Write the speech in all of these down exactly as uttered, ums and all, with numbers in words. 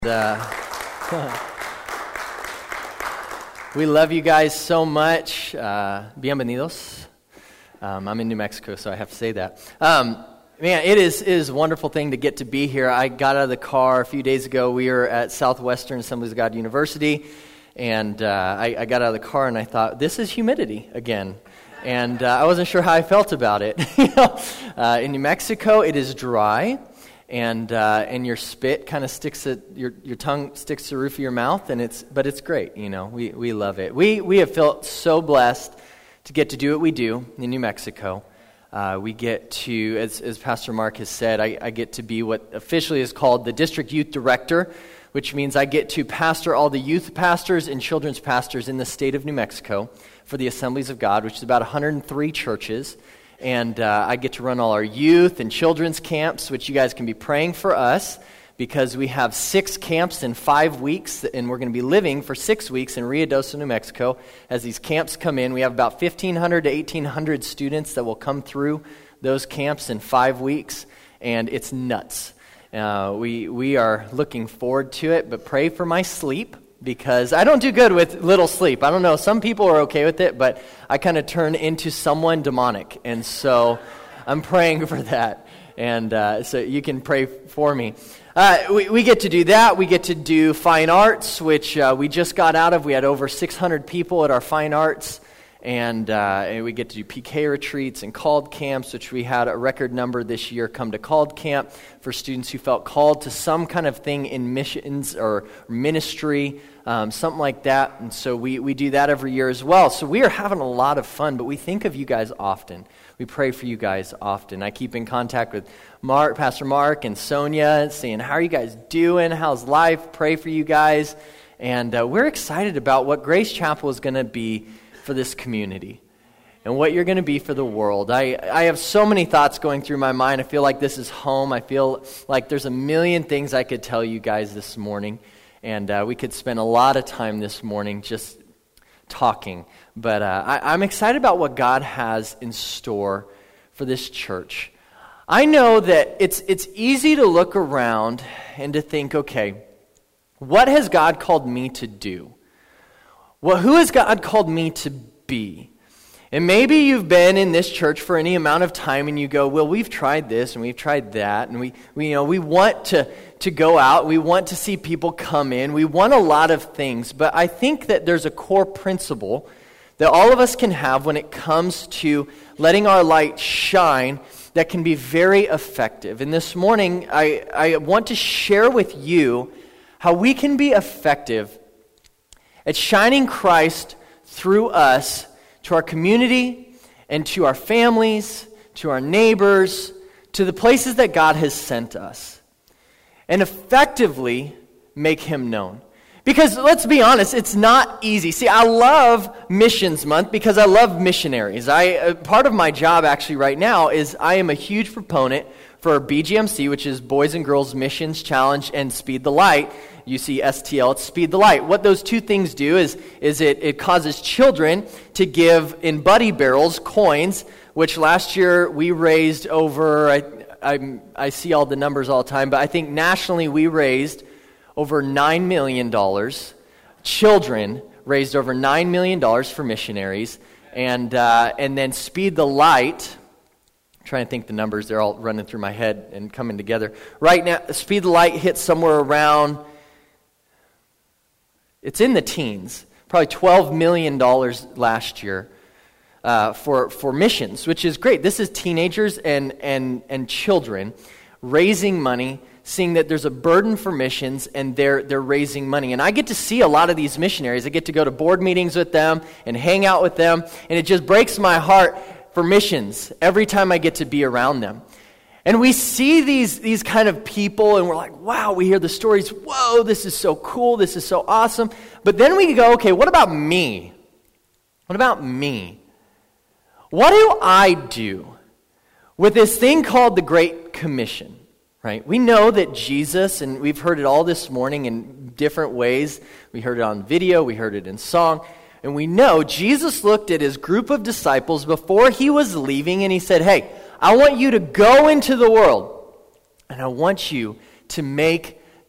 Uh, we love you guys so much. Uh, bienvenidos. Um, I'm in New Mexico, so I have to say that. Um, man, it is, it is a wonderful thing to get to be here. I got out of the car a few days ago. We were at Southwestern Assemblies of God University, and uh, I, I got out of the car and I thought, this is humidity again. And uh, I wasn't sure how I felt about it. you know? uh, in New Mexico, it is dry. And uh, and your spit kind of sticks at your your tongue sticks to the roof of your mouth, and it's but it's great, you know. We we love it. We we have felt so blessed to get to do what we do in New Mexico. Uh, we get to, as as Pastor Mark has said, I, I get to be what officially is called the district youth director, which means I get to pastor all the youth pastors and children's pastors in the state of New Mexico for the Assemblies of God, which is about one hundred three churches. And uh, I get to run all our youth and children's camps, which you guys can be praying for us because we have six camps in five weeks, and we're going to be living for six weeks in Ruidoso, New Mexico. As these camps come in, we have about fifteen hundred to eighteen hundred students that will come through those camps in five weeks, and it's nuts. Uh, we we are looking forward to it, but pray for my sleep. Because I don't do good with little sleep. I don't know, some people are okay with it, but I kind of turn into someone demonic. And so I'm praying for that. And uh, so you can pray for me. Uh, we, we get to do that. We get to do fine arts, which uh, we just got out of. We had over six hundred people at our fine arts. And, uh, and we get to do P K retreats and called camps, which we had a record number this year come to called camp for students who felt called to some kind of thing in missions or ministry, um, something like that. And so we, we do that every year as well. So we are having a lot of fun, but we think of you guys often. We pray for you guys often. I keep in contact with Mark, Pastor Mark and Sonia, saying, how are you guys doing? How's life? Pray for you guys. And uh, we're excited about what Grace Chapel is going to be for this community and what you're going to be for the world. I, I have so many thoughts going through my mind. I feel like this is home. I feel like there's a million things I could tell you guys this morning, and uh, we could spend a lot of time this morning just talking. But uh, I, I'm excited about what God has in store for this church. I know that it's it's easy to look around and to think, okay, what has God called me to do? Well, who has God called me to be? And maybe you've been in this church for any amount of time and you go, well, we've tried this and we've tried that, and we, we you know, we want to, to go out, we want to see people come in, we want a lot of things, but I think that there's a core principle that all of us can have when it comes to letting our light shine that can be very effective. And this morning, I, I want to share with you how we can be effective at shining Christ through us to our community and to our families, to our neighbors, to the places that God has sent us, and effectively make Him known. Because let's be honest, it's not easy. See, I love Missions Month because I love missionaries. I uh, part of my job actually right now is I am a huge proponent for B G M C, which is Boys and Girls Missions Challenge and Speed the Light. You see S T L, it's Speed the Light. What those two things do is, is it, it causes children to give in buddy barrels coins, which last year we raised over, I, I, I see all the numbers all the time, but I think nationally we raised over nine million dollars. Children raised over nine million dollars for missionaries. And, uh, and then Speed the Light, I'm trying to think the numbers, they're all running through my head and coming together. Right now, Speed the Light hits somewhere around, it's in the teens, probably twelve million dollars last year uh, for, for missions, which is great. This is teenagers and, and, and children raising money, seeing that there's a burden for missions, and they're they're raising money. And I get to see a lot of these missionaries. I get to go to board meetings with them and hang out with them, and it just breaks my heart for missions every time I get to be around them. And we see these, these kind of people, and we're like, wow, we hear the stories, whoa, this is so cool, this is so awesome. But then we go, okay, what about me? What about me? What do I do with this thing called the Great Commission? Right? We know that Jesus, and we've heard it all this morning in different ways. We heard it on video, we heard it in song, and we know Jesus looked at his group of disciples before he was leaving, and he said, hey, I want you to go into the world, and I want you to make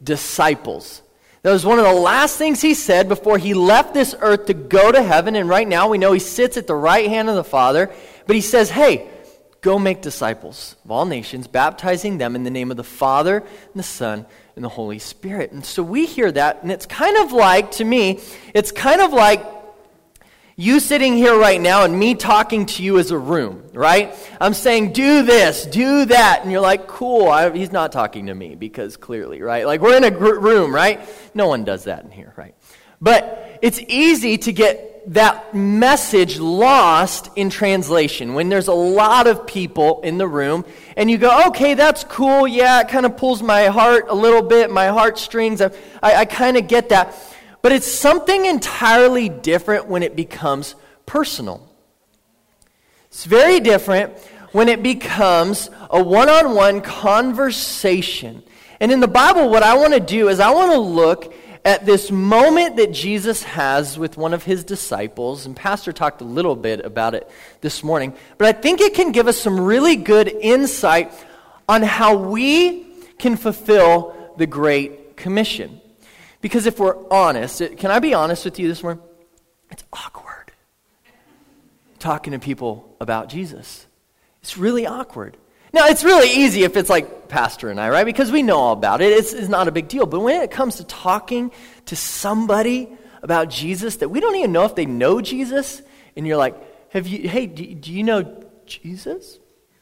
disciples. That was one of the last things he said before he left this earth to go to heaven. And right now we know he sits at the right hand of the Father. But he says, hey, go make disciples of all nations, baptizing them in the name of the Father and the Son and the Holy Spirit. And so we hear that, and it's kind of like, to me, it's kind of like you sitting here right now and me talking to you as a room, right? I'm saying, do this, do that. And you're like, cool, I, he's not talking to me because clearly, right? Like we're in a gr- room, right? No one does that in here, right? But it's easy to get that message lost in translation when there's a lot of people in the room and you go, okay, that's cool. Yeah, it kind of pulls my heart a little bit, my heartstrings. I, I, I kind of get that. But it's something entirely different when it becomes personal. It's very different when it becomes a one-on-one conversation. And in the Bible, what I want to do is I want to look at this moment that Jesus has with one of his disciples. And Pastor talked a little bit about it this morning. But I think it can give us some really good insight on how we can fulfill the Great Commission. Because if we're honest, it, can I be honest with you this morning? It's awkward talking to people about Jesus. It's really awkward. Now, it's really easy if it's like Pastor and I, right? Because we know all about it. It's, it's not a big deal. But when it comes to talking to somebody about Jesus that we don't even know if they know Jesus, and you're like, "Have you? Hey, do, do you know Jesus?"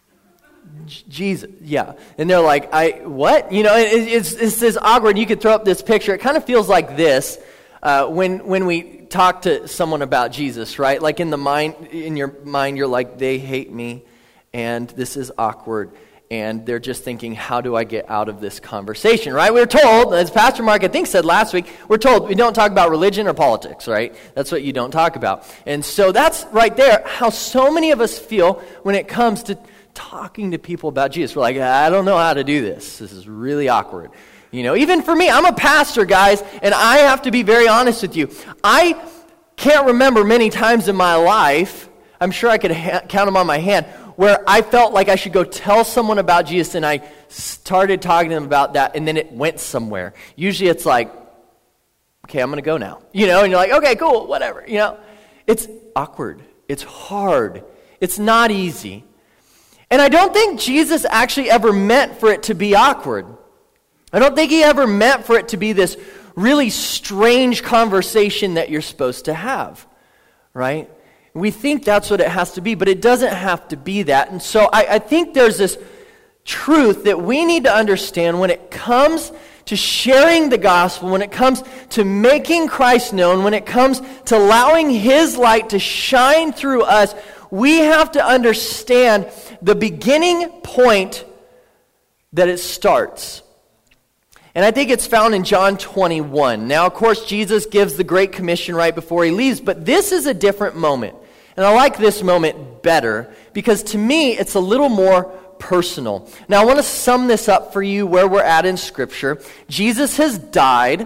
J- Jesus, yeah. And they're like, I, what? You know, it, it's, it's this awkward. You could throw up this picture. It kind of feels like this uh, when when we talk to someone about Jesus, right? Like in the mind, in your mind, you're like, they hate me, and this is awkward. And they're just thinking, how do I get out of this conversation, right? We're told, as Pastor Mark, I think, said last week, we're told we don't talk about religion or politics, right? That's what you don't talk about. And so that's right there how so many of us feel when it comes to talking to people about Jesus. We're like, I don't know how to do this. This is really awkward. You know, even for me, I'm a pastor, guys, and I have to be very honest with you. I can't remember many times in my life, I'm sure I could ha- count them on my hand, where I felt like I should go tell someone about Jesus, and I started talking to them about that, and then it went somewhere. Usually it's like, okay, I'm going to go now. You know, and you're like, okay, cool, whatever. You know, it's awkward. It's hard. It's not easy. And I don't think Jesus actually ever meant for it to be awkward. I don't think he ever meant for it to be this really strange conversation that you're supposed to have, right? We think that's what it has to be, but it doesn't have to be that. And so I, I think there's this truth that we need to understand when it comes to sharing the gospel, when it comes to making Christ known, when it comes to allowing his light to shine through us. We have to understand the beginning point that it starts. And I think it's found in John twenty-one. Now, of course, Jesus gives the Great Commission right before he leaves, but this is a different moment. And I like this moment better because to me, it's a little more personal. Now, I want to sum this up for you where we're at in Scripture. Jesus has died.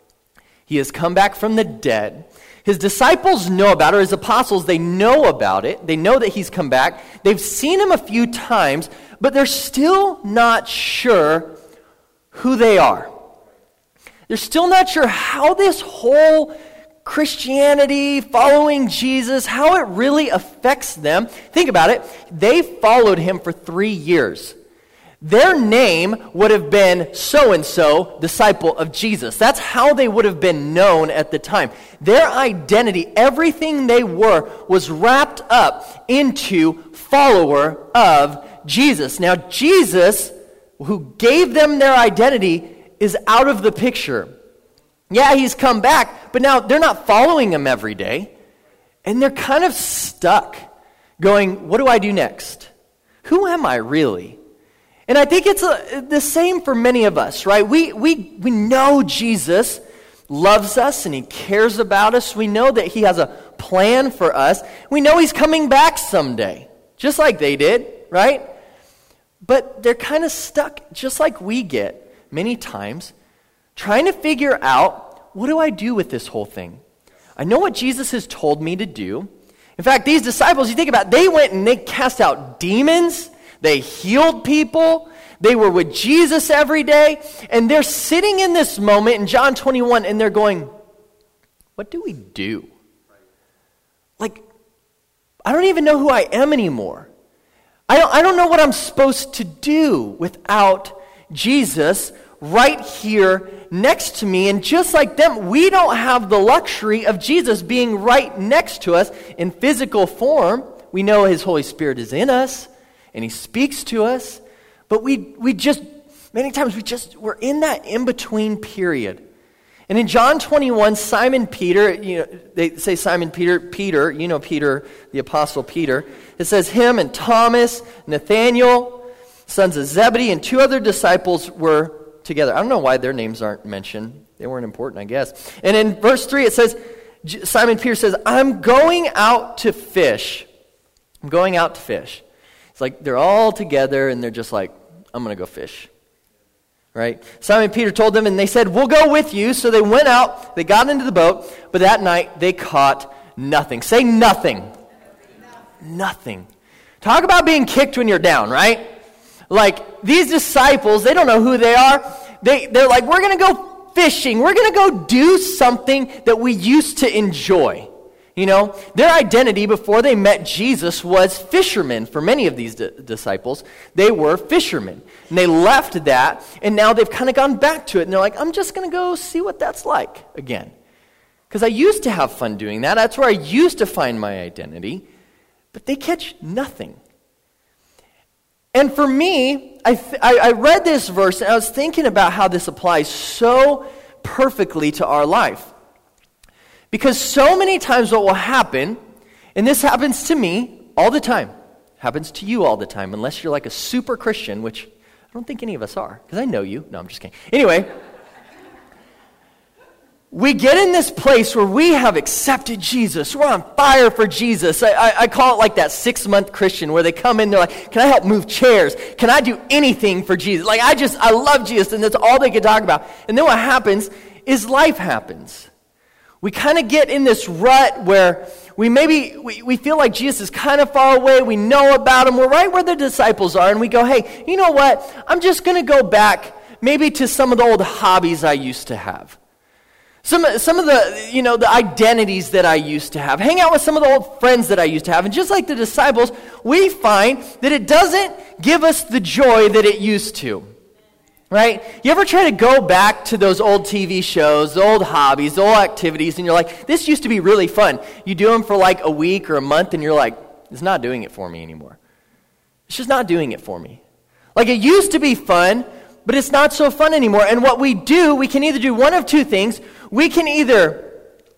He has come back from the dead. His disciples know about it, or his apostles, they know about it. They know that he's come back. They've seen him a few times, but they're still not sure who they are. They're still not sure how this whole Christianity, following Jesus, how it really affects them. Think about it. They followed him for three years. Their name would have been so-and-so, disciple of Jesus. That's how they would have been known at the time. Their identity, everything they were, was wrapped up into follower of Jesus. Now, Jesus, who gave them their identity, is out of the picture. Yeah, he's come back, but now they're not following him every day. And they're kind of stuck, going, what do I do next? Who am I really? And I think it's a, the same for many of us, right? We, we, we know Jesus loves us and he cares about us. We know that he has a plan for us. We know he's coming back someday, just like they did, right? But they're kind of stuck, just like we get many times, trying to figure out, what do I do with this whole thing? I know what Jesus has told me to do. In fact, these disciples, you think about it, they went and they cast out demons. They healed people. They were with Jesus every day, and they're sitting in this moment in John twenty-one, and they're going, what do we do? Like, I don't even know who I am anymore. I don't, I don't know what I'm supposed to do without Jesus right here next to me. And just like them, we don't have the luxury of Jesus being right next to us in physical form. We know His Holy Spirit is in us, and He speaks to us. But we we just, many times we just, we're in that in-between period. And in John twenty-one, Simon Peter, you know, they say Simon Peter, Peter, you know Peter, the Apostle Peter. It says him and Thomas, Nathaniel, sons of Zebedee, and two other disciples were together. I don't know why their names aren't mentioned. They weren't important, I guess. And in verse three, it says, Simon Peter says, I'm going out to fish. I'm going out to fish. It's like they're all together, and they're just like, I'm going to go fish. Right? Simon Peter told them, and they said, we'll go with you. So they went out, they got into the boat, but that night they caught nothing. Say nothing. Nothing. Nothing. Talk about being kicked when you're down, right? Like, these disciples, they don't know who they are. They, they're like, we're going to go fishing. We're going to go do something that we used to enjoy. You know, their identity before they met Jesus was fishermen. For many of these di- disciples, they were fishermen. And they left that, and now they've kind of gone back to it. And they're like, I'm just going to go see what that's like again. Because I used to have fun doing that. That's where I used to find my identity. But they catch nothing. And for me, I, th- I, I read this verse, and I was thinking about how this applies so perfectly to our life. Because so many times what will happen, and this happens to me all the time, happens to you all the time, unless you're like a super Christian, which I don't think any of us are, because I know you. No, I'm just kidding. Anyway, we get in this place where we have accepted Jesus. We're on fire for Jesus. I, I, I call it like that six-month Christian where they come in, they're like, can I help move chairs? Can I do anything for Jesus? Like, I just, I love Jesus, and that's all they can talk about. And then what happens is life happens. We kind of get in this rut where we maybe, we, we feel like Jesus is kind of far away. We know about Him. We're right where the disciples are. And we go, hey, you know what? I'm just going to go back maybe to some of the old hobbies I used to have. Some, some of the, you know, the identities that I used to have. Hang out with some of the old friends that I used to have. And just like the disciples, we find that it doesn't give us the joy that it used to. Right? You ever try to go back to those old T V shows, the old hobbies, the old activities, and you're like, this used to be really fun. You do them for like a week or a month, and you're like, it's not doing it for me anymore. It's just not doing it for me. Like, it used to be fun, but it's not so fun anymore. And what we do, we can either do one of two things. We can either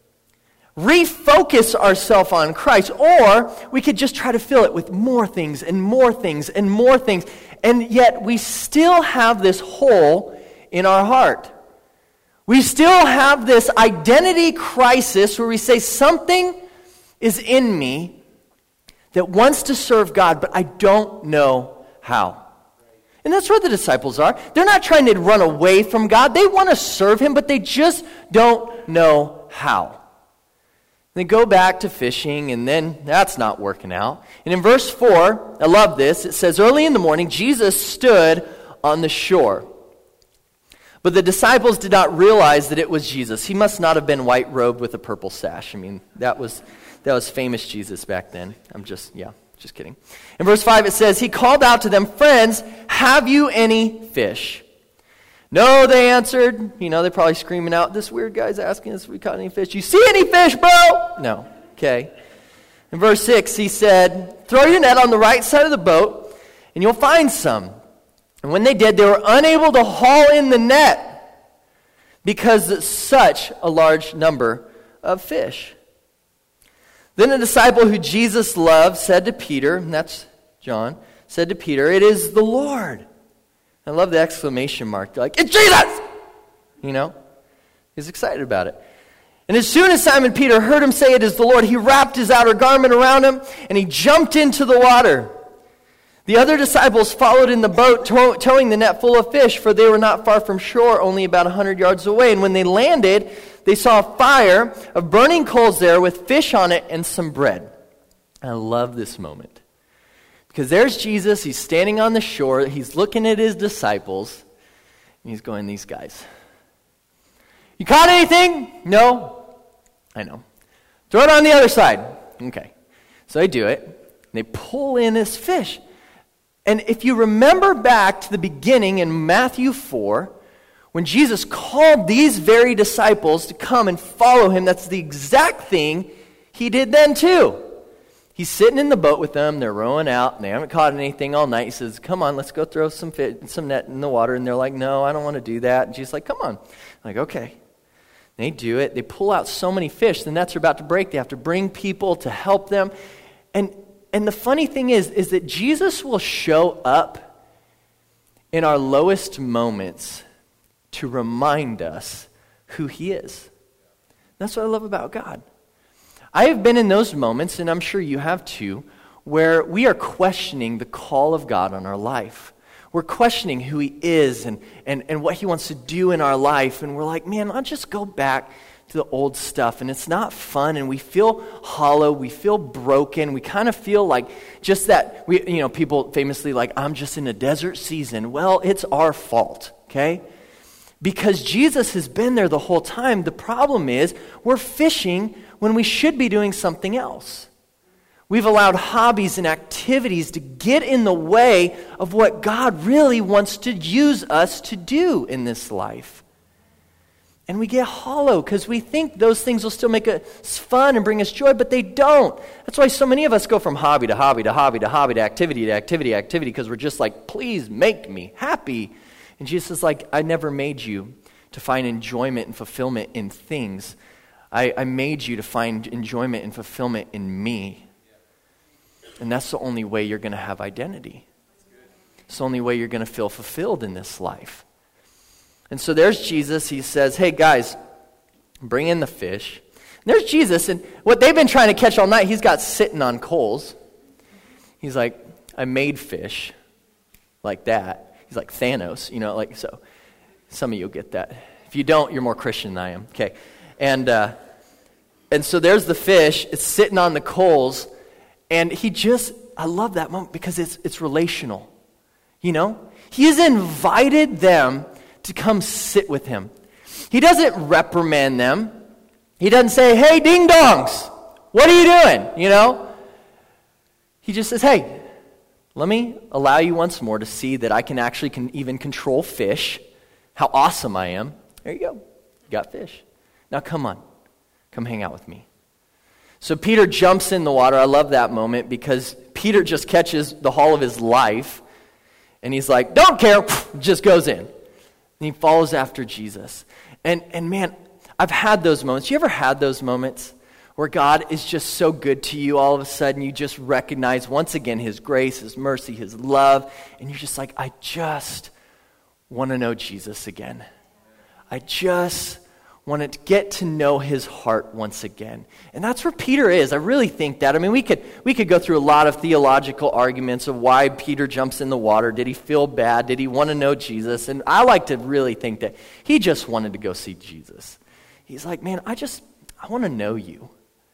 refocus ourselves on Christ, or we could just try to fill it with more things and more things and more things. And yet we still have this hole in our heart. We still have this identity crisis where we say something is in me that wants to serve God, but I don't know how. And that's where the disciples are. They're not trying to run away from God. They want to serve Him, but they just don't know how. They go back to fishing, and then that's not working out. And in verse four, I love this. It says, early in the morning, Jesus stood on the shore. But the disciples did not realize that it was Jesus. He must not have been white-robed with a purple sash. I mean, that was that was famous Jesus back then. I'm just, yeah, just kidding. In verse five, it says, He called out to them, friends, have you any fish? No, they answered. You know, they're probably screaming out, this weird guy's asking us if we caught any fish. You see any fish, bro? No. Okay. In verse six, he said, throw your net on the right side of the boat, and you'll find some. And when they did, they were unable to haul in the net because of such a large number of fish. Then a disciple who Jesus loved said to Peter, and that's John, said to Peter, it is the Lord. I love the exclamation mark. They're like, it's Jesus! You know? He's excited about it. And as soon as Simon Peter heard him say it is the Lord, he wrapped his outer garment around him, and he jumped into the water. The other disciples followed in the boat, tow- towing the net full of fish, for they were not far from shore, only about a hundred yards away. And when they landed, they saw a fire of burning coals there with fish on it and some bread. I love this moment. Because there's Jesus, he's standing on the shore, he's looking at his disciples, and he's going, these guys. You caught anything? No? I know. Throw it on the other side. Okay. So they do it, and they pull in this fish. And if you remember back to the beginning in Matthew four, when Jesus called these very disciples to come and follow him, that's the exact thing he did then too. He's sitting in the boat with them, they're rowing out, and they haven't caught anything all night. He says, come on, let's go throw some fish, some net in the water. And they're like, no, I don't want to do that. And Jesus like, come on. I'm like, okay. They do it. They pull out so many fish, the nets are about to break. They have to bring people to help them. And and the funny thing is, is that Jesus will show up in our lowest moments to remind us who he is. That's what I love about God. I have been in those moments, and I'm sure you have too, where we are questioning the call of God on our life. We're questioning who he is and, and, and what he wants to do in our life. And we're like, man, I'll just go back to the old stuff. And it's not fun. And we feel hollow. We feel broken. We kind of feel like just that, we, you know, people famously like, I'm just in a desert season. Well, it's our fault, okay? Because Jesus has been there the whole time. The problem is we're fishing when we should be doing something else. We've allowed hobbies and activities to get in the way of what God really wants to use us to do in this life. And we get hollow because we think those things will still make us fun and bring us joy, but they don't. That's why so many of us go from hobby to hobby to hobby to hobby to activity to activity to activity because we're just like, please make me happy. And Jesus is like, I never made you to find enjoyment and fulfillment in things. I, I made you to find enjoyment and fulfillment in me. And that's the only way you're going to have identity. It's the only way you're going to feel fulfilled in this life. And so there's Jesus. He says, hey guys, bring in the fish. And there's Jesus, and what they've been trying to catch all night, he's got sitting on coals. He's like, I made fish like that. He's like Thanos, you know, like so. Some of you will get that. If you don't, you're more Christian than I am. Okay. And, uh, and so there's the fish. It's sitting on the coals. And he just, I love that moment because it's it's relational, you know? He has invited them to come sit with him. He doesn't reprimand them. He doesn't say, hey, ding-dongs, what are you doing, you know? He just says, hey, let me allow you once more to see that I can actually can even control fish, how awesome I am. There you go. You got fish. Now come on. Come hang out with me. So Peter jumps in the water. I love that moment because Peter just catches the haul of his life and he's like, don't care, just goes in. And he follows after Jesus. And and man, I've had those moments. You ever had those moments where God is just so good to you, all of a sudden you just recognize once again his grace, his mercy, his love, and you're just like, I just want to know Jesus again. I just want to get to know his heart once again. And that's where Peter is. I really think that. I mean, we could we could go through a lot of theological arguments of why Peter jumps in the water. Did he feel bad? Did he want to know Jesus? And I like to really think that he just wanted to go see Jesus. He's like, man, I just, I want to know you.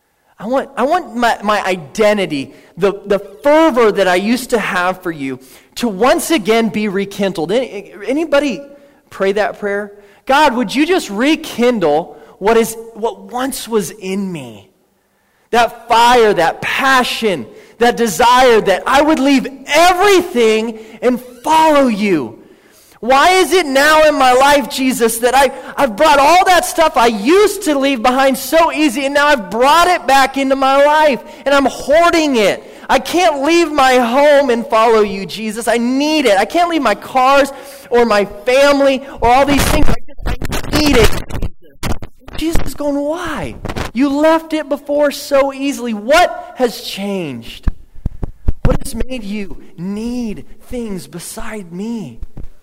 I want I want my, my identity, the, the fervor that I used to have for you, to once again be rekindled. Any, anybody pray that prayer? God, would you just rekindle what is what once was in me? That fire, that passion, that desire that I would leave everything and follow you. Why is it now in my life, Jesus, that I, I've brought all that stuff I used to leave behind so easy, and now I've brought it back into my life, and I'm hoarding it. I can't leave my home and follow you, Jesus. I need it. I can't leave my cars or my family or all these things. I just I need it, Jesus. Jesus is going, why? You left it before so easily. What has changed? What has made you need things beside me?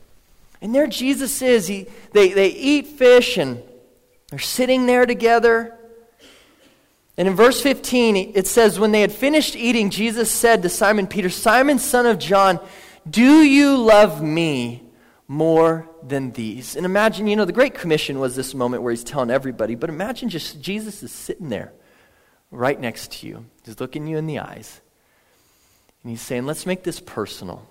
And there Jesus is. He, they, they eat fish and they're sitting there together. And in verse fifteen, it says, when they had finished eating, Jesus said to Simon Peter, Simon, son of John, do you love me more than these? And imagine, you know, the Great Commission was this moment where he's telling everybody, but imagine just Jesus is sitting there right next to you. He's looking you in the eyes. And he's saying, let's make this personal.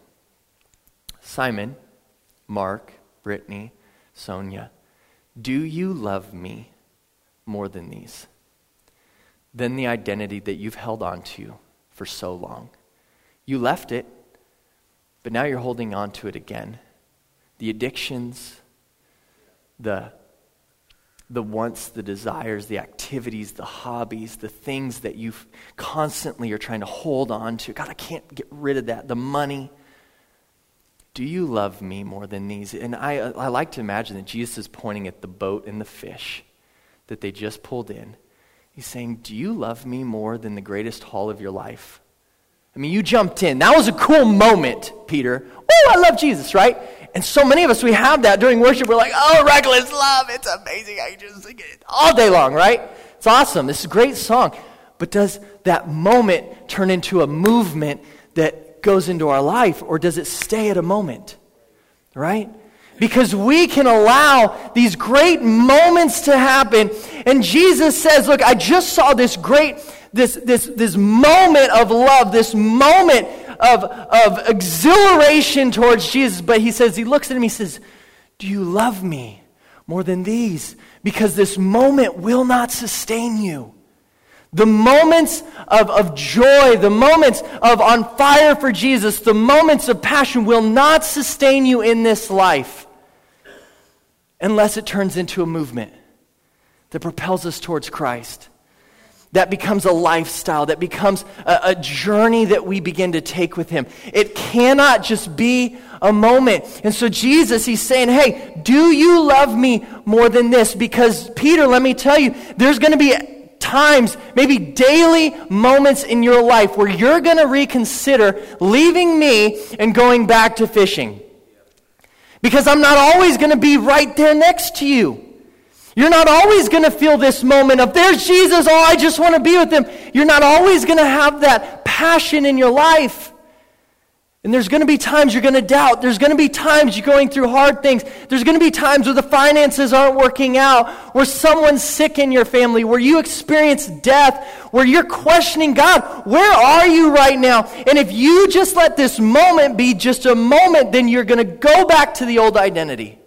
Simon, Mark, Brittany, Sonia, do you love me more than these? Than the identity that you've held on to for so long. You left it, but now you're holding on to it again. The addictions, the, the wants, the desires, the activities, the hobbies, the things that you constantly are trying to hold on to. God, I can't get rid of that. The money. Do you love me more than these? And I, I like to imagine that Jesus is pointing at the boat and the fish that they just pulled in. He's saying, do you love me more than the greatest haul of your life? I mean, you jumped in. That was a cool moment, Peter. Oh, I love Jesus, right? And so many of us, we have that during worship. We're like, oh, reckless love. It's amazing. I can just sing it all day long, right? It's awesome. This is a great song. But does that moment turn into a movement that goes into our life, or does it stay at a moment, right? Because we can allow these great moments to happen. And Jesus says, look, I just saw this great, this this this moment of love, this moment of, of exhilaration towards Jesus. But he says, he looks at him, he says, do you love me more than these? Because this moment will not sustain you. The moments of, of joy, the moments of on fire for Jesus, the moments of passion will not sustain you in this life unless it turns into a movement that propels us towards Christ. That becomes a lifestyle, that becomes a, a journey that we begin to take with him. It cannot just be a moment. And so Jesus, he's saying, hey, do you love me more than this? Because Peter, let me tell you, there's going to be times, maybe daily moments in your life where you're going to reconsider leaving me and going back to fishing. Because I'm not always going to be right there next to you. You're not always going to feel this moment of, there's Jesus, oh, I just want to be with him. You're not always going to have that passion in your life. And there's going to be times you're going to doubt. There's going to be times you're going through hard things. There's going to be times where the finances aren't working out, where someone's sick in your family, where you experience death, where you're questioning, God, where are you right now? And if you just let this moment be just a moment, then you're going to go back to the old identity.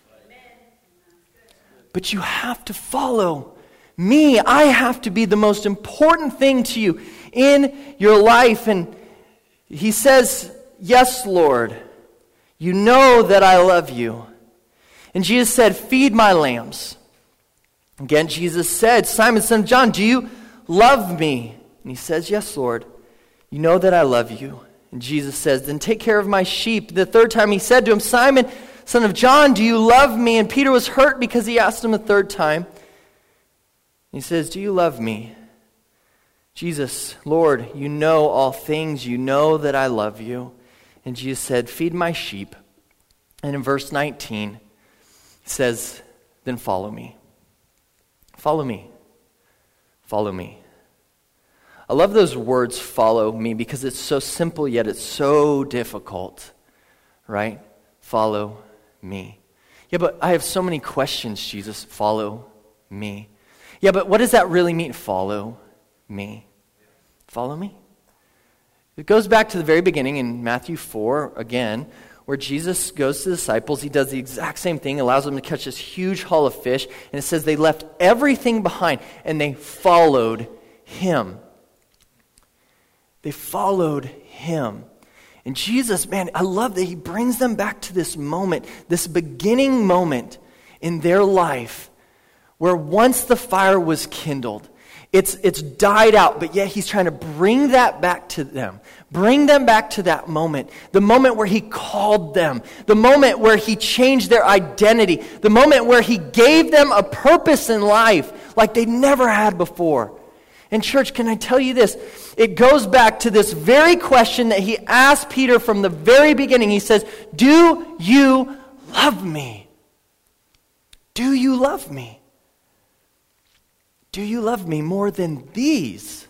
But you have to follow me. I have to be the most important thing to you in your life. And he says, yes, Lord, you know that I love you. And Jesus said, feed my lambs. Again, Jesus said, Simon, son of John, do you love me? And he says, yes, Lord, you know that I love you. And Jesus says, then take care of my sheep. The third time he said to him, Simon, son of John, do you love me? And Peter was hurt because he asked him a third time. He says, do you love me? Jesus, Lord, you know all things. You know that I love you. And Jesus said, feed my sheep. And in verse nineteen, he says, then follow me. Follow me. Follow me. I love those words, follow me, because it's so simple, yet it's so difficult, right? Follow me. Yeah, but I have so many questions, Jesus. Follow me. Yeah, but what does that really mean? Follow me. Follow me. It goes back to the very beginning in Matthew four, again, where Jesus goes to the disciples. He does the exact same thing, allows them to catch this huge haul of fish, and it says they left everything behind, and they followed him. They followed him. And Jesus, man, I love that he brings them back to this moment, this beginning moment in their life where once the fire was kindled, it's it's died out, but yet he's trying to bring that back to them. Bring them back to that moment. The moment where he called them. The moment where he changed their identity. The moment where he gave them a purpose in life like they never had before. And church, can I tell you this? It goes back to this very question that he asked Peter from the very beginning. He says, do you love me? Do you love me? Do you love me more than these?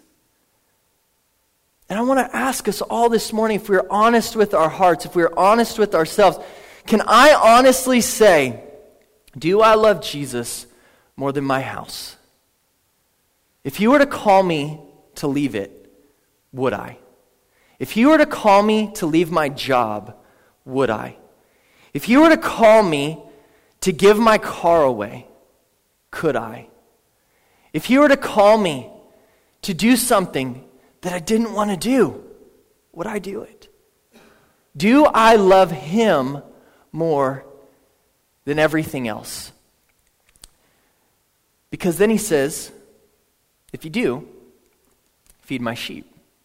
And I want to ask us all this morning, if we're honest with our hearts, if we're honest with ourselves, can I honestly say, do I love Jesus more than my house? If you were to call me to leave it, would I? If he were to call me to leave my job, would I? If he were to call me to give my car away, could I? If he were to call me to do something that I didn't want to do, would I do it? Do I love him more than everything else? Because then he says, if you do, feed my sheep.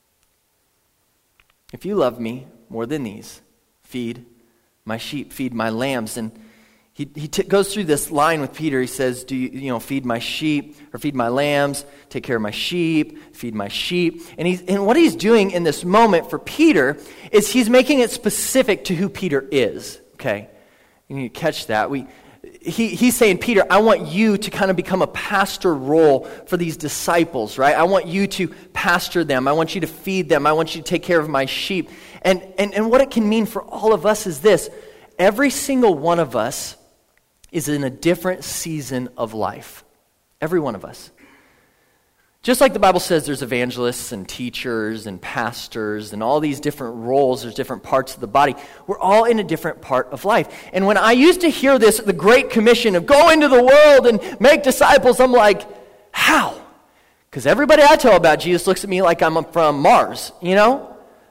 If you love me more than these, feed my sheep, feed my lambs. And he he t- goes through this line with Peter. He says, do you, you know, feed my sheep, or feed my lambs, take care of my sheep, feed my sheep. And he's and what he's doing in this moment for Peter is he's making it specific to who Peter is. Okay, you need to catch that. We he he's saying, Peter, I want you to kind of become a pastor role for these disciples, right? I want you to pastor them. I want you to feed them. I want you to take care of my sheep. And and and what it can mean for all of us is this: every single one of us is in a different season of life. Every one of us. Just like the Bible says there's evangelists and teachers and pastors and all these different roles, there's different parts of the body. We're all in a different part of life. And when I used to hear this, the Great Commission of go into the world and make disciples, I'm like, how? Because everybody I tell about Jesus looks at me like I'm from Mars, you know?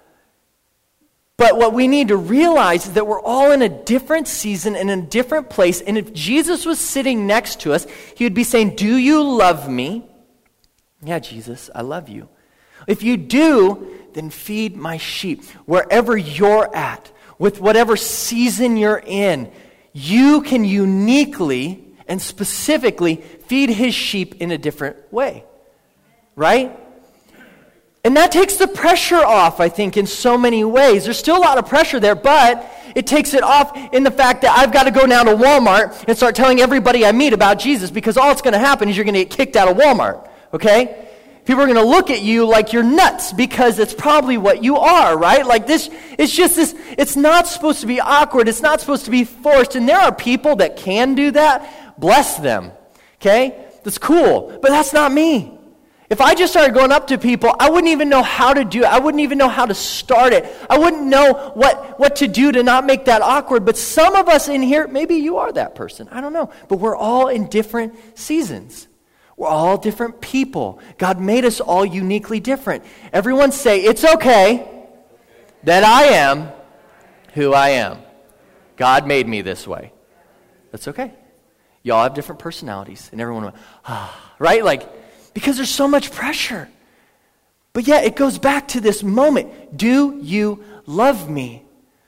But what we need to realize is that we're all in a different season and in a different place. And if Jesus was sitting next to us, he would be saying, do you love me? Yeah, Jesus, I love you. If you do, then feed my sheep. Wherever you're at, with whatever season you're in, you can uniquely and specifically feed his sheep in a different way. Right? And that takes the pressure off, I think, in so many ways. There's still a lot of pressure there, but it takes it off in the fact that I've got to go now to Walmart and start telling everybody I meet about Jesus, because all it's going to happen is you're going to get kicked out of Walmart, okay? People are going to look at you like you're nuts, because it's probably what you are, right? Like this, it's just this, it's not supposed to be awkward. It's not supposed to be forced. And there are people that can do that. Bless them, okay? That's cool, but that's not me. If I just started going up to people, I wouldn't even know how to do it. I wouldn't even know how to start it. I wouldn't know what, what to do to not make that awkward. But some of us in here, maybe you are that person. I don't know. But we're all in different seasons. We're all different people. God made us all uniquely different. Everyone say, it's okay that I am who I am. God made me this way. That's okay. Y'all have different personalities. And everyone went, ah, right? Like, because there's so much pressure. But yet it goes back to this moment. Do you love me?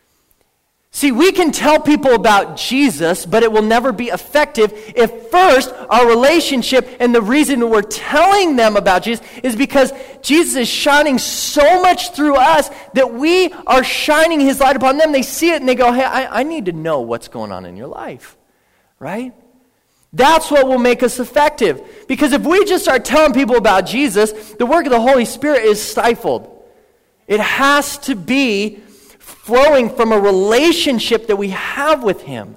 See, we can tell people about Jesus, but it will never be effective if first our relationship and the reason we're telling them about Jesus is because Jesus is shining so much through us that we are shining his light upon them. They see it and they go, hey, I, I need to know what's going on in your life, right? That's what will make us effective. Because if we just start telling people about Jesus, the work of the Holy Spirit is stifled. It has to be flowing from a relationship that we have with him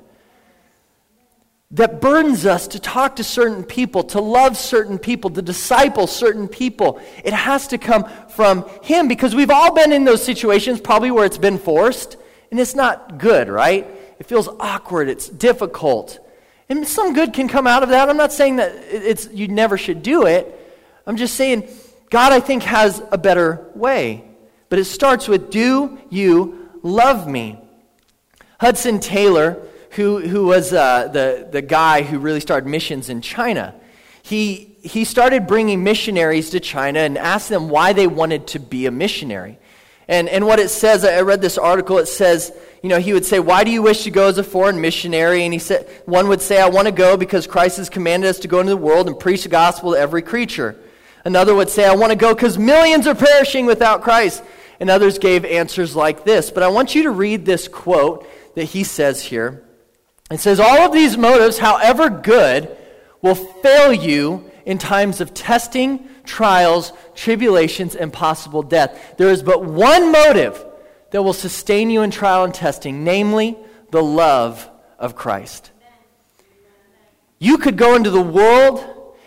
that burdens us to talk to certain people, to love certain people, to disciple certain people. It has to come from him, because we've all been in those situations probably where it's been forced, and it's not good, right? It feels awkward, it's difficult. And some good can come out of that. I'm not saying that it's you never should do it. I'm just saying God, I think, has a better way. But it starts with, do you love me? Hudson Taylor, who, who was uh, the, the guy who really started missions in China, he, he started bringing missionaries to China and asked them why they wanted to be a missionary. And and what it says, I read this article, it says, you know, he would say, why do you wish to go as a foreign missionary? And he said, one would say, I want to go because Christ has commanded us to go into the world and preach the gospel to every creature. Another would say, I want to go because millions are perishing without Christ. And others gave answers like this. But I want you to read this quote that he says here. It says, all of these motives, however good, will fail you in times of testing, trials, tribulations, and possible death. There is but one motive that will sustain you in trial and testing, namely the love of Christ. You could go into the world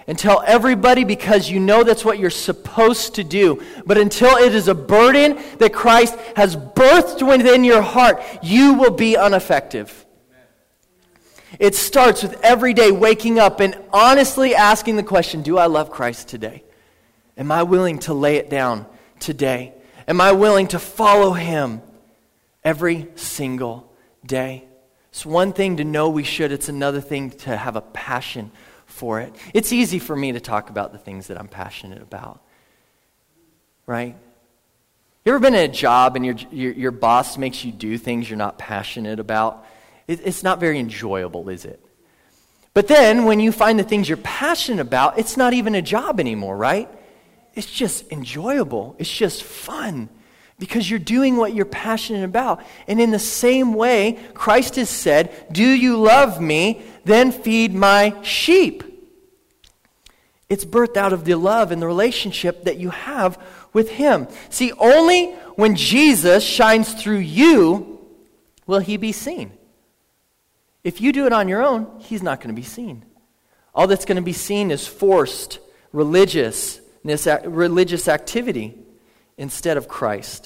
and tell everybody because you know that's what you're supposed to do. But until it is a burden that Christ has birthed within your heart, you will be ineffective. It starts with every day waking up and honestly asking the question, do I love Christ today? Am I willing to lay it down today? Am I willing to follow him every single day? It's one thing to know we should. It's another thing to have a passion for it. It's easy for me to talk about the things that I'm passionate about. Right? You ever been in a job and your your, your boss makes you do things you're not passionate about? It, it's not very enjoyable, is it? But then when you find the things you're passionate about, it's not even a job anymore, right? It's just enjoyable. It's just fun. Because you're doing what you're passionate about. And in the same way, Christ has said, do you love me? Then feed my sheep. It's birthed out of the love and the relationship that you have with him. See, only when Jesus shines through you will he be seen. If you do it on your own, he's not going to be seen. All that's going to be seen is forced religious, religious activity instead of Christ.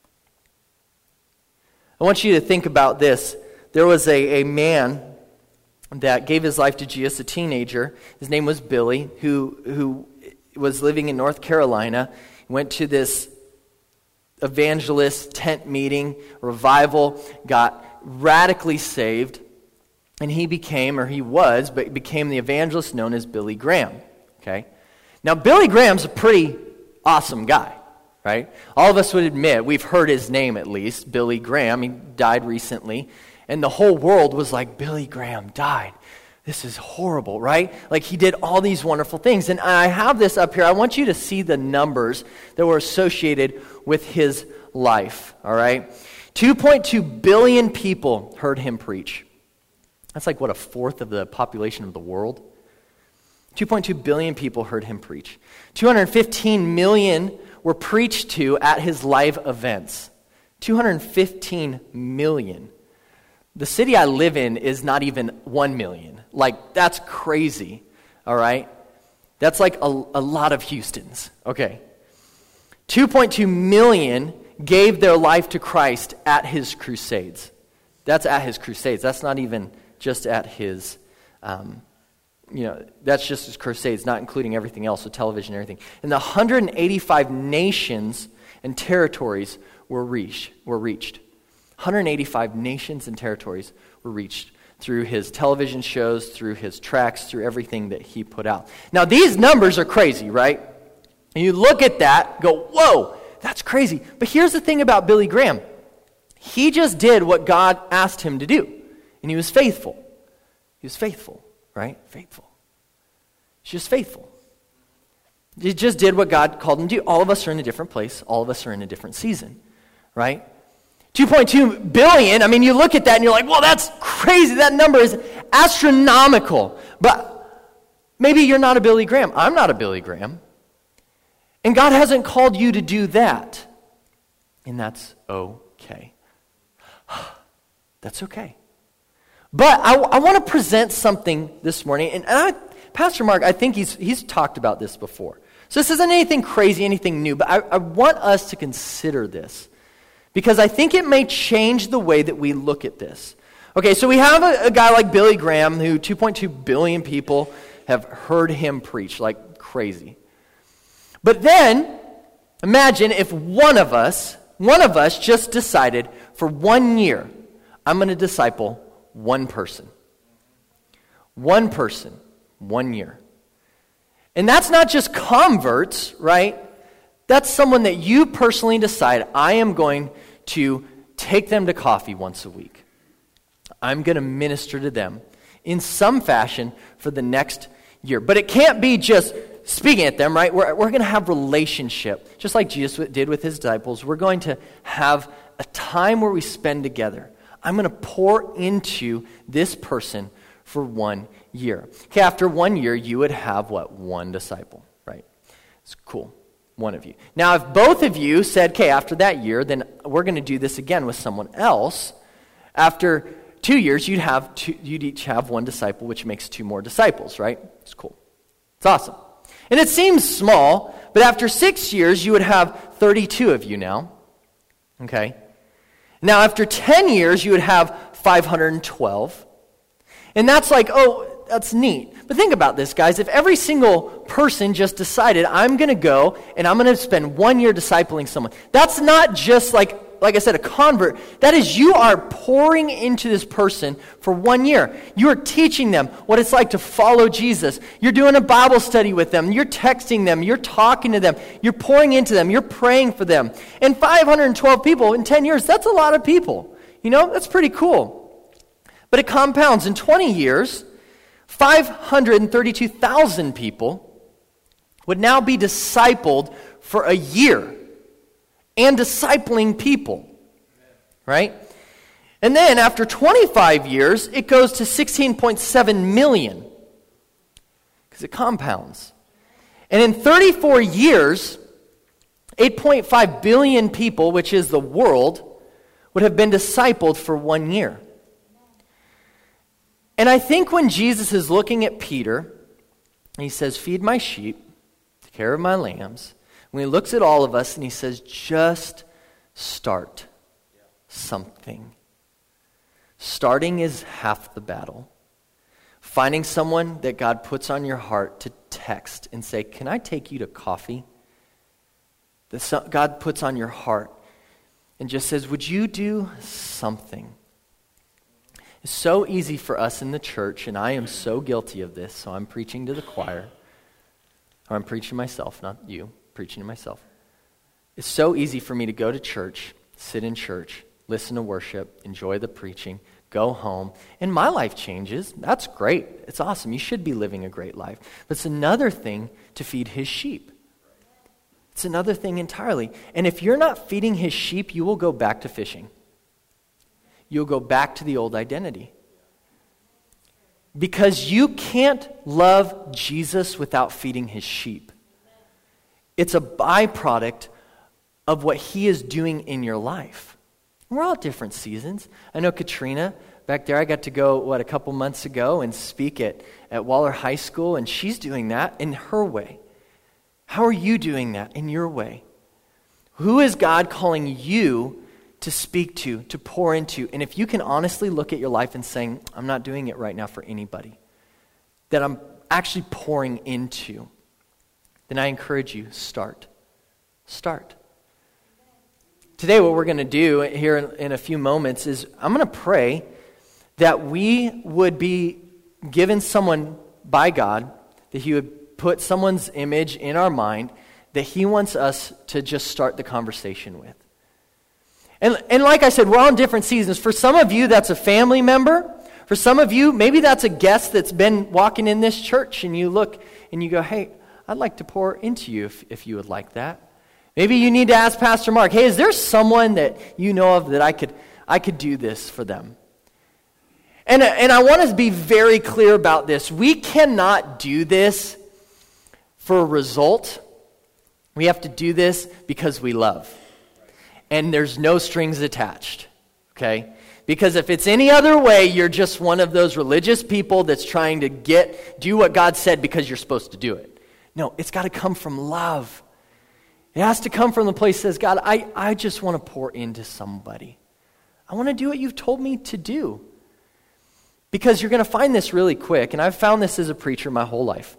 I want you to think about this. There was a, a man that gave his life to Jesus, a teenager. His name was Billy, who, who was living in North Carolina. He went to this evangelist tent meeting, revival, got radically saved, and he became, or he was, but became the evangelist known as Billy Graham. Okay? Now, Billy Graham's a pretty awesome guy. Right? All of us would admit, we've heard his name at least, Billy Graham. He died recently. And the whole world was like, Billy Graham died. This is horrible, right? Like he did all these wonderful things. And I have this up here. I want you to see the numbers that were associated with his life, all right? two point two billion people heard him preach. That's like, what, a fourth of the population of the world? two point two billion people heard him preach. two hundred fifteen million were preached to at his live events. two hundred fifteen million. The city I live in is not even one million. Like, that's crazy, all right? That's like a, a lot of Houstons, okay? two point two million gave their life to Christ at his crusades. That's at his crusades. That's not even just at his um You know, that's just his crusades, not including everything else, the television and everything. And the one hundred eighty-five nations and territories were reached. Were reached. one hundred eighty-five nations and territories were reached through his television shows, through his tracts, through everything that he put out. Now, these numbers are crazy, right? And you look at that, go, whoa, that's crazy. But here's the thing about Billy Graham. He just did what God asked him to do, and he was faithful. He was faithful. Right? Faithful. He's just faithful. He just did what God called him to do. All of us are in a different place. All of us are in a different season. Right? two point two billion, I mean, you look at that and you're like, well, that's crazy. That number is astronomical. But maybe you're not a Billy Graham. I'm not a Billy Graham. And God hasn't called you to do that. And that's okay. That's okay. But I, I want to present something this morning, and I, Pastor Mark, I think he's he's talked about this before. So this isn't anything crazy, anything new, but I, I want us to consider this, because I think it may change the way that we look at this. Okay, so we have a, a guy like Billy Graham, who two point two billion people have heard him preach like crazy. But then, imagine if one of us, one of us just decided for one year, I'm going to disciple one person. One person. One year. And that's not just converts, right? That's someone that you personally decide, I am going to take them to coffee once a week. I'm going to minister to them in some fashion for the next year. But it can't be just speaking at them, right? We're, we're going to have relationship. Just like Jesus did with his disciples, we're going to have a time where we spend together. I'm going to pour into this person for one year. Okay, after one year, you would have, what, one disciple, right? It's cool, one of you. Now, if both of you said, okay, after that year, then we're going to do this again with someone else, after two years, you'd have two, you'd each have one disciple, which makes two more disciples, right? It's cool. It's awesome. And it seems small, but after six years, you would have thirty-two of you now. Okay? Now, after ten years, you would have five hundred twelve. And that's like, oh, that's neat. But think about this, guys. If every single person just decided, I'm going to go and I'm going to spend one year discipling someone, that's not just like, like I said, a convert. That is, you are pouring into this person for one year. You are teaching them what it's like to follow Jesus. You're doing a Bible study with them. You're texting them. You're talking to them. You're pouring into them. You're praying for them. And five hundred twelve people in ten years, that's a lot of people. You know, that's pretty cool. But it compounds. In twenty years, five hundred thirty-two thousand people would now be discipled for a year. And discipling people, right? And then after twenty-five years, it goes to sixteen point seven million because it compounds. And in thirty-four years, eight point five billion people, which is the world, would have been discipled for one year. And I think when Jesus is looking at Peter, and he says, feed my sheep, take care of my lambs, when he looks at all of us and he says, just start something. Starting is half the battle. Finding someone that God puts on your heart to text and say, can I take you to coffee? That God puts on your heart and just says, would you do something? It's so easy for us in the church, and I am so guilty of this, so I'm preaching to the choir. Or I'm preaching to myself, not you. Preaching to myself. It's so easy for me to go to church, sit in church, listen to worship, enjoy the preaching, go home, and my life changes. That's great. It's awesome. You should be living a great life. But it's another thing to feed his sheep. It's another thing entirely. And if you're not feeding his sheep, you will go back to fishing. You'll go back to the old identity. Because you can't love Jesus without feeding his sheep. It's a byproduct of what he is doing in your life. We're all at different seasons. I know Katrina, back there, I got to go, what, a couple months ago and speak at, at Waller High School, and she's doing that in her way. How are you doing that in your way? Who is God calling you to speak to, to pour into? And if you can honestly look at your life and saying, I'm not doing it right now for anybody, that I'm actually pouring into, then I encourage you, start. Start. Today what we're going to do here in, in a few moments is I'm going to pray that we would be given someone by God, that he would put someone's image in our mind that he wants us to just start the conversation with. And, and like I said, we're all in different seasons. For some of you, that's a family member. For some of you, maybe that's a guest that's been walking in this church, and you look and you go, hey, I'd like to pour into you if, if you would like that. Maybe you need to ask Pastor Mark, hey, is there someone that you know of that I could I could do this for them? And, and I want to be very clear about this. We cannot do this for a result. We have to do this because we love. And there's no strings attached, okay? Because if it's any other way, you're just one of those religious people that's trying to get do what God said because you're supposed to do it. No, it's got to come from love. It has to come from the place that says, God, I, I just want to pour into somebody. I want to do what you've told me to do. Because you're going to find this really quick, and I've found this as a preacher my whole life.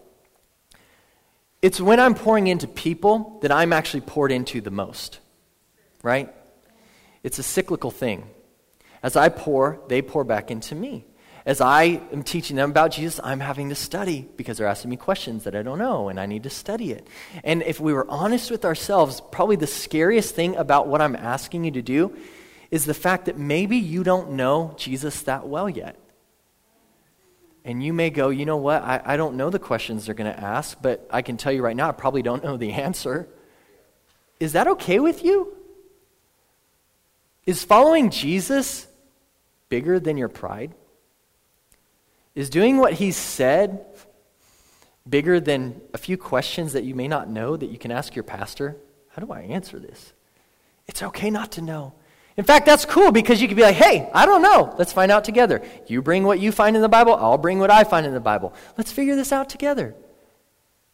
It's when I'm pouring into people that I'm actually poured into the most. Right? It's a cyclical thing. As I pour, they pour back into me. As I am teaching them about Jesus, I'm having to study because they're asking me questions that I don't know, and I need to study it. And if we were honest with ourselves, probably the scariest thing about what I'm asking you to do is the fact that maybe you don't know Jesus that well yet. And you may go, you know what, I, I don't know the questions they're going to ask, but I can tell you right now, I probably don't know the answer. Is that okay with you? Is following Jesus bigger than your pride? Is doing what he said bigger than a few questions that you may not know that you can ask your pastor? How do I answer this? It's okay not to know. In fact, that's cool because you could be like, hey, I don't know. Let's find out together. You bring what you find in the Bible, I'll bring what I find in the Bible. Let's figure this out together.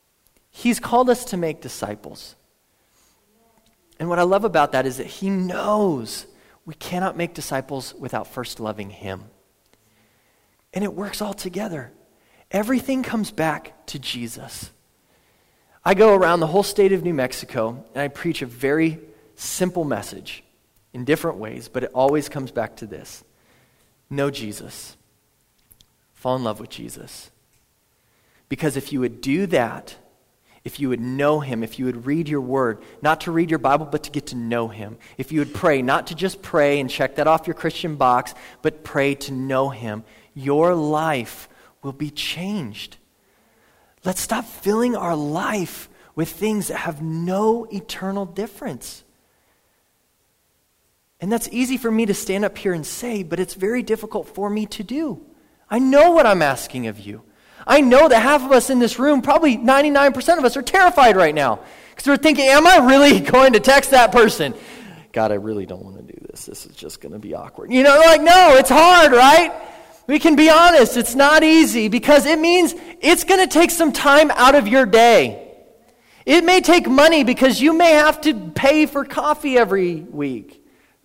He's called us to make disciples. And what I love about that is that he knows we cannot make disciples without first loving him. And it works all together. Everything comes back to Jesus. I go around the whole state of New Mexico and I preach a very simple message in different ways, but it always comes back to this. Know Jesus. Fall in love with Jesus. Because if you would do that, if you would know him, if you would read your word, not to read your Bible, but to get to know him. If you would pray, not to just pray and check that off your Christian box, but pray to know him, your life will be changed. Let's stop filling our life with things that have no eternal difference. And that's easy for me to stand up here and say, but it's very difficult for me to do. I know what I'm asking of you. I know that half of us in this room, probably ninety-nine percent of us, are terrified right now. Because we're thinking, am I really going to text that person? God, I really don't want to do this. This is just going to be awkward. You know, like, no, it's hard, right? We can be honest. It's not easy because it means it's going to take some time out of your day. It may take money because you may have to pay for coffee every week.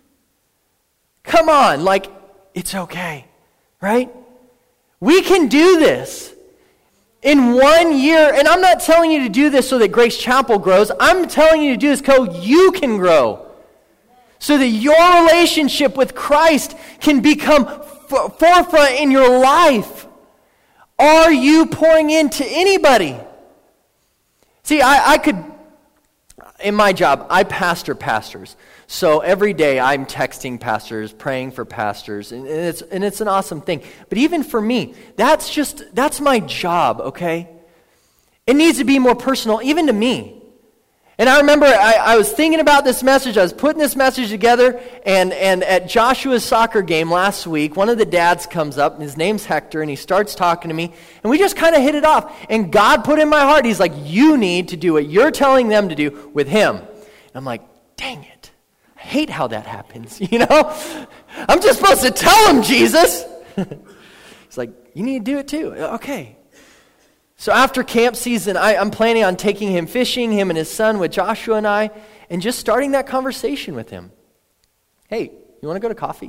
Come on, like, it's okay, right? We can do this. In one year, and I'm not telling you to do this so that Grace Chapel grows. I'm telling you to do this so you can grow. So that your relationship with Christ can become f- forefront in your life. Are you pouring into anybody? See, I, I could, in my job, I pastor pastors. So every day I'm texting pastors, praying for pastors, and it's and it's an awesome thing. But even for me, that's just, that's my job, okay? It needs to be more personal, even to me. And I remember I, I was thinking about this message, I was putting this message together, and, and at Joshua's soccer game last week, one of the dads comes up, and his name's Hector, and he starts talking to me, and we just kind of hit it off. And God put in my heart, he's like, you need to do what you're telling them to do with him. And I'm like, dang it. I hate how that happens, you know? I'm just supposed to tell him, Jesus. It's like, you need to do it too. Okay. So after camp season, I, I'm planning on taking him fishing, him and his son with Joshua and I, and just starting that conversation with him. Hey, you want to go to coffee?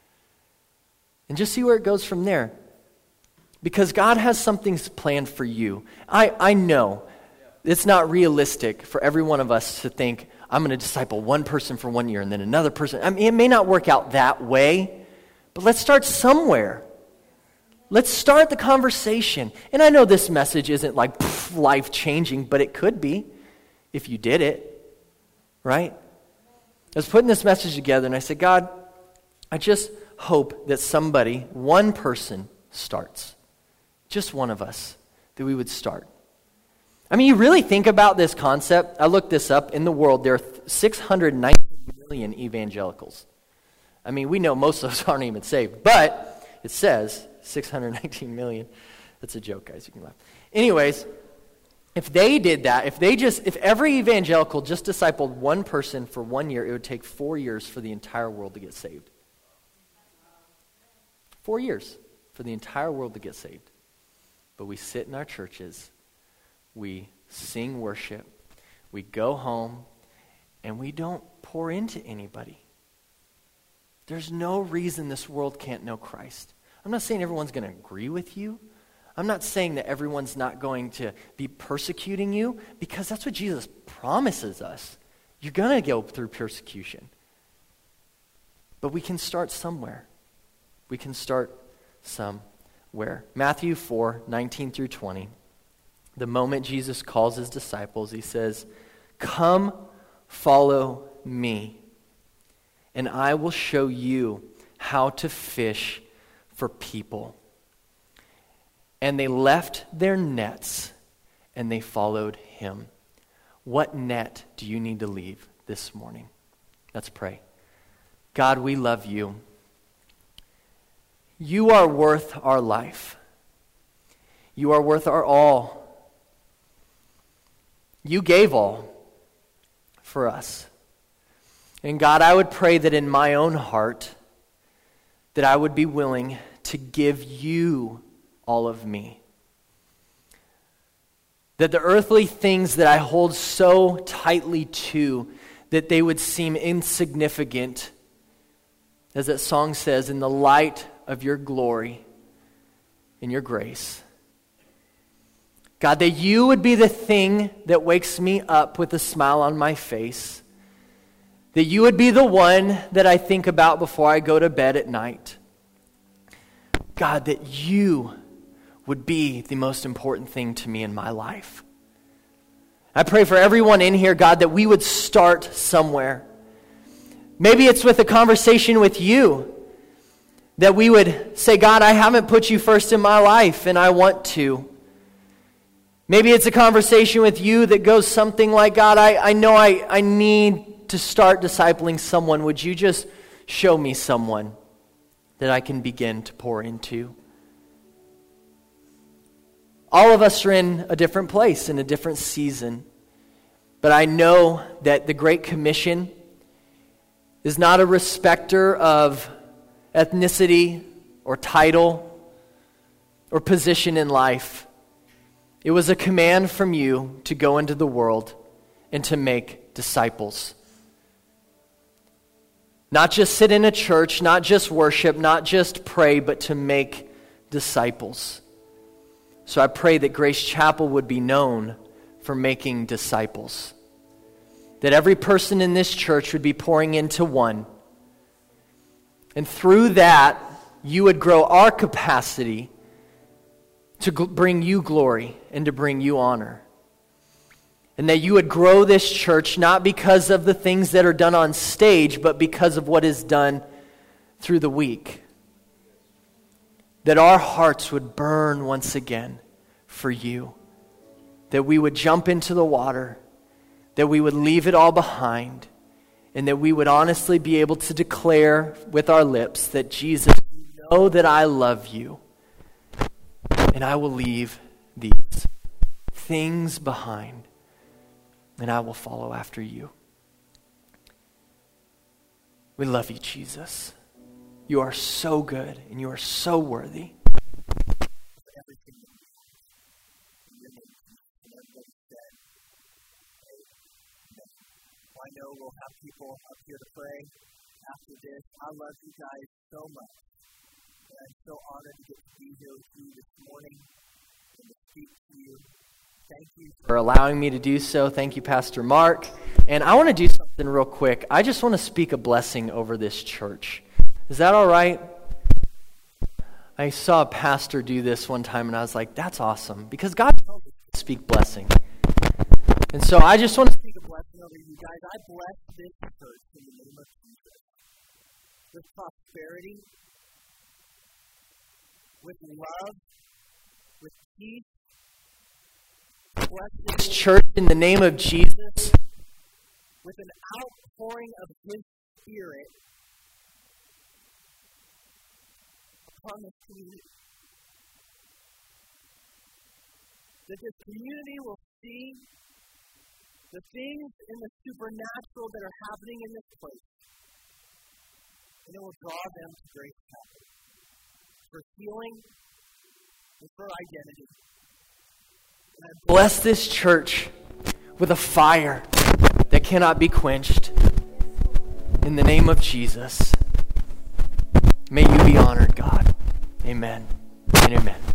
And just see where it goes from there. Because God has something planned for you. I, I know it's not realistic for every one of us to think, I'm going to disciple one person for one year and then another person. I mean, it may not work out that way, but let's start somewhere. Let's start the conversation. And I know this message isn't like pff, life-changing, but it could be if you did it, right? I was putting this message together and I said, God, I just hope that somebody, one person starts. Just one of us, that we would start. I mean, you really think about this concept. I looked this up. In the world, there are six hundred nineteen million evangelicals. I mean, we know most of those aren't even saved, but it says six hundred nineteen million. That's a joke, guys. You can laugh. Anyways, if they did that, if they just, if every evangelical just discipled one person for one year, it would take four years for the entire world to get saved. Four years for the entire world to get saved. But we sit in our churches, we sing worship, we go home, and we don't pour into anybody. There's no reason this world can't know Christ. I'm not saying everyone's going to agree with you. I'm not saying that everyone's not going to be persecuting you, because that's what Jesus promises us. You're going to go through persecution. But we can start somewhere. We can start somewhere. Matthew four, nineteen through twenty. The moment Jesus calls his disciples, he says, "Come, follow me, and I will show you how to fish for people." And they left their nets and they followed him. What net do you need to leave this morning? Let's pray. God, we love you. You are worth our life. You are worth our all. You gave all for us. And God, I would pray that in my own heart, that I would be willing to give you all of me. That the earthly things that I hold so tightly to, that they would seem insignificant, as that song says, in the light of your glory and your grace. God, that you would be the thing that wakes me up with a smile on my face. That you would be the one that I think about before I go to bed at night. God, that you would be the most important thing to me in my life. I pray for everyone in here, God, that we would start somewhere. Maybe it's with a conversation with you. That we would say, God, I haven't put you first in my life, and I want to. Maybe it's a conversation with you that goes something like, God, I, I know I, I need to start discipling someone. Would you just show me someone that I can begin to pour into? All of us are in a different place, in a different season. But I know that the Great Commission is not a respecter of ethnicity or title or position in life. It was a command from you to go into the world and to make disciples. Not just sit in a church, not just worship, not just pray, but to make disciples. So I pray that Grace Chapel would be known for making disciples. That every person in this church would be pouring into one. And through that, you would grow our capacity to gl- bring you glory and to bring you honor. And that you would grow this church not because of the things that are done on stage, but because of what is done through the week. That our hearts would burn once again for you. That we would jump into the water. That we would leave it all behind. And that we would honestly be able to declare with our lips that Jesus, you know that I love you. And I will leave these things behind. And I will follow after you. We love you, Jesus. You are so good and you are so worthy. I know we'll have people up here to pray after this. I love you guys so much. And I'm so honored to get to be here with you this morning and to speak to you. Thank you for allowing me to do so. Thank you, Pastor Mark. And I want to do something real quick. I just want to speak a blessing over this church. Is that all right? I saw a pastor do this one time, and I was like, that's awesome. Because God tells us to speak blessing. And so I just want to speak a blessing over you guys. I bless this church in the name of Jesus. With prosperity, with love, with peace. Bless this church in the name of Jesus. With an outpouring of His Spirit upon this community. That this community will see the things in the supernatural that are happening in this place. And it will draw them to Grace Chapel for healing and for identity. And I bless this church with a fire that cannot be quenched. In the name of Jesus. May you be honored, God. Amen and amen.